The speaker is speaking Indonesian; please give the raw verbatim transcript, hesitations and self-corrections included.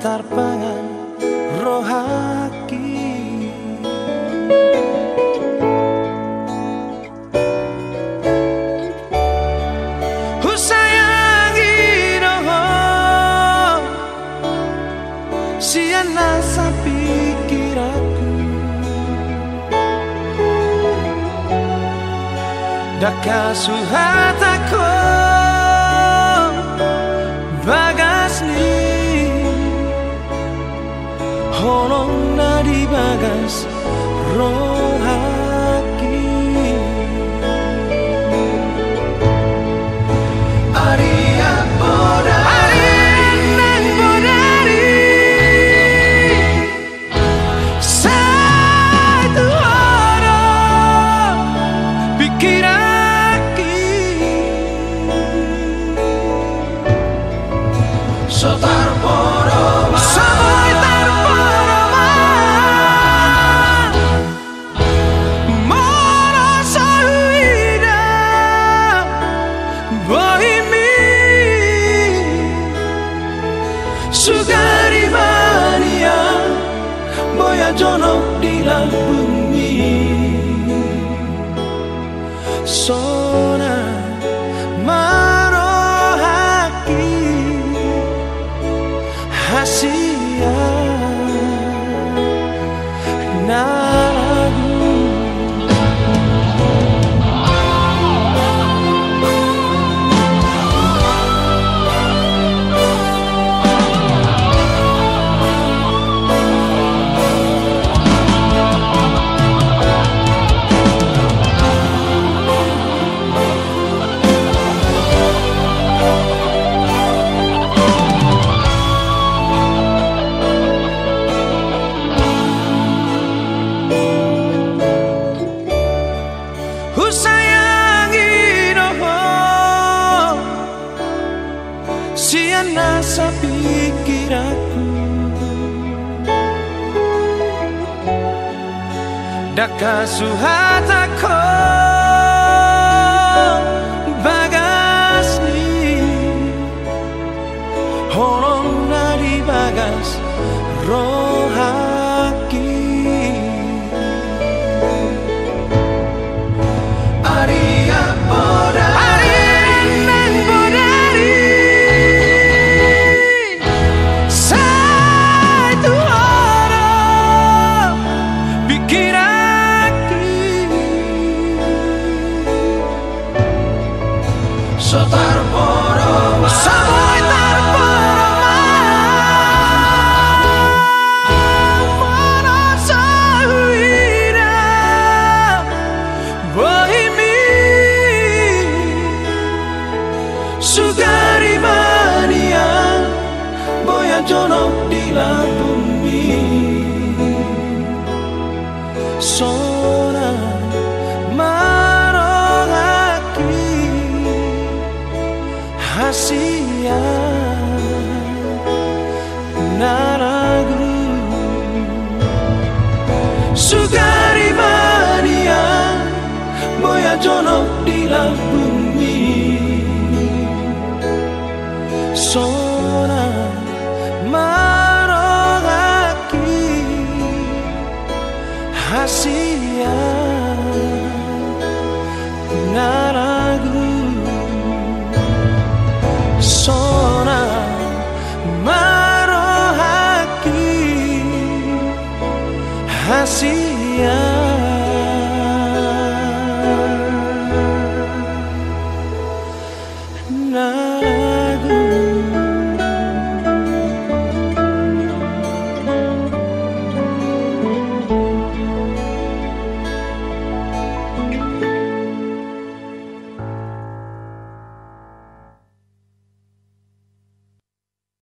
tarpangan rohaki. Husayangi doho siana sapikiraku daka suhatako bagasni honong nadi bagas rohaki. Aria bodari nang bodari satu orang pikiraki sotar poroma sampai tarporoma merasa ida bohimi sugari mania boya jonok di bumi sona marohaki hasia naragu. Husayangi doho siana sapikiraku daka suhatako bagasni honong nadi bagas rohaki. Aria bodari nang bodari satu orang pikiraki sotar poroma sampai tarporoma merasa ida bohimi sugari mania boya jonok di bumi sona marohaki hasia naragu sugari mania boya jonok di bumi sona marohaki hasia naragu sona marohaki hasia